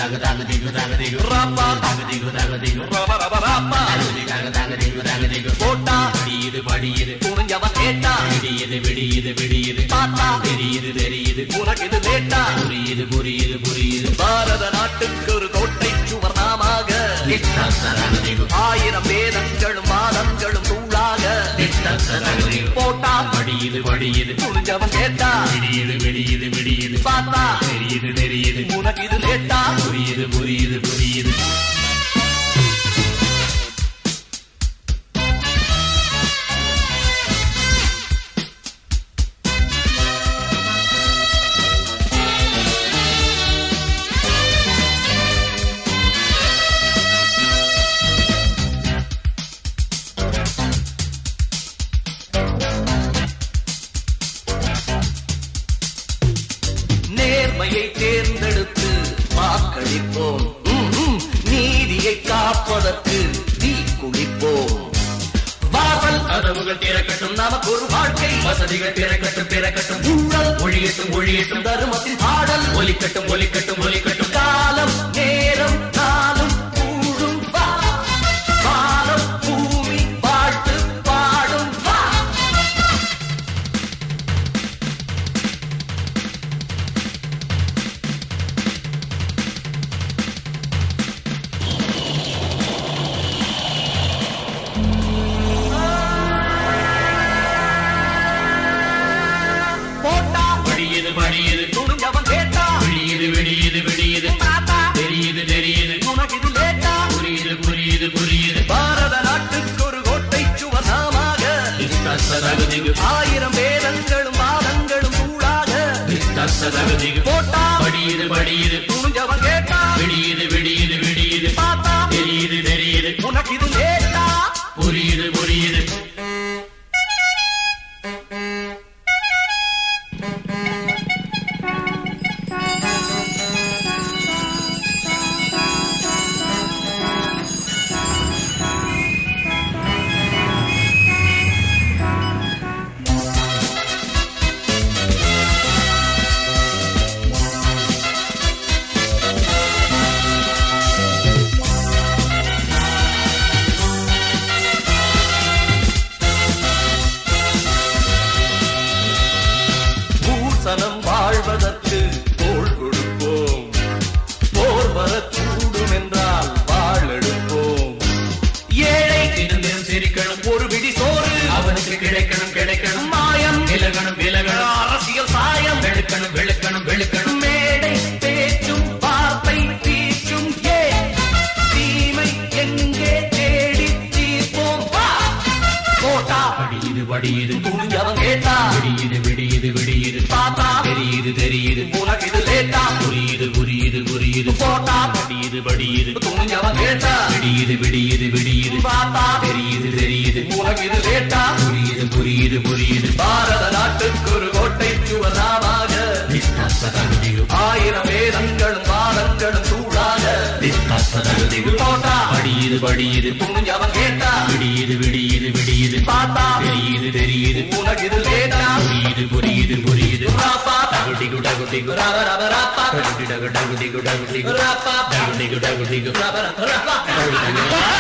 போட்டா படியுது படியுது புரிஞ்சவன் கேட்டா விடியுது விடியுது விடியுது பார்த்தா தெரியுது தெரியுது உனக்கு இது லேட்டா புரியுது புரியுது புரியுது பாரத நாட்டுக்கு ஒரு கோட்டை சுவர் நாமாக 1000 வேதங்களும் வாதங்களும் தூளாக போட்டா படியுது படியுது புரிஞ்சவன் கேட்டா விடியுது விடியுது விடியுது பார்த்தா தெரியுது தெரியுது உனக்கு இது லேட்டா புரியுது புரியுது புரியுது தேர்ந்தெடுத்து வாக்களிப்போம் நீதியை காப்பதற்கு தீ குளிப்போம் வாசல் கதவுகள் திறக்கட்டும் நமக்கு ஒரு வாழ்க்கை வசதிகள் திறக்கட்டும் திறக்கட்டும் ஊழல் ஒழியட்டும் ஒழியட்டும் தருமத்தின் பாடல் ஒலிக்கட்டும் ஒலிக்கட்டும் ஒலிக்கட்டும் காலம் நேரம் காலம் கூடும் வானம் பூமி பாட்டு பாடும் படியுது படியுது துணிஞ்சவன் கேட்டா விடியுது விடியுது விடியுது தெரியுது தெரியுது உனக்கு இது லேட்டா புரியுது புரியுது புரியுது பாரத நாட்டுக்கு ஒரு கோட்டை சுவர் நாமாக 1000 வேதங்களும் வாதங்களும் கூடாக போட்டா படியுது படியுது துணிஞ்சவன் கேட்டா விடியுது விடியுது விடியுது பார்த்தா தெரியுது தெரியுது உனக்கு இது லேட்டா புரியுது புரியுது சனம் வாழ்வதற்கு தோள் கொடுப்போம் போர் வரக்கூடும் என்றால் வாழெடுப்போம் ஏழை தினம் சிரிக்கணும் ஒரு விடி சோறு அவனுக்கு கிடைக்கணும் கிடைக்கணும் மாயம் விலகணும் விலகணும் அரசியல் சாயம் வெளுக்கணும் வெளுக்கணும் வெளுக்கணும் மேடை பேச்சும் வார்த்தை தீச்சும் ஏ தீமை எங்கே தேடி தீர்ப்போம் போட்டா படியுது படியுது துணிஞ்சவன் கேட்டா விடியுது விடியுது விடியுது பார்த்தா தெரியுது தெரியுது உனக்கு இது லேட்டா புரியுது புரியுது புரியுது போட்டா படியுது படியுது துணிஞ்சவன் கேட்டா விடியுது விடியுது விடியுது பார்த்தா தெரியுது தெரியுது உனக்கு இது லேட்டா புரியுது புரியுது புரியுது பாரத நாட்டுக்கு ஒரு கோட்டை சுவர் நாமாக 1000 வேதங்களும் வாதங்களும் தூளாக போட்டா படியுது படியுது துணிஞ்சவன் கேட்டா விடியுது விடியுது விடியுது பார்த்தா தெரியுது தெரியுது உனக்கு இது லேட்டா புரியுது புரியுது புரியுது ராப்பா டகுடிகு டகுடிகு ராபா ராபா ராப்பா டகுடிகு டகுடிகு டகுடிகு ராப்பா டகுடிகு டகுடிகு ராபா ராபா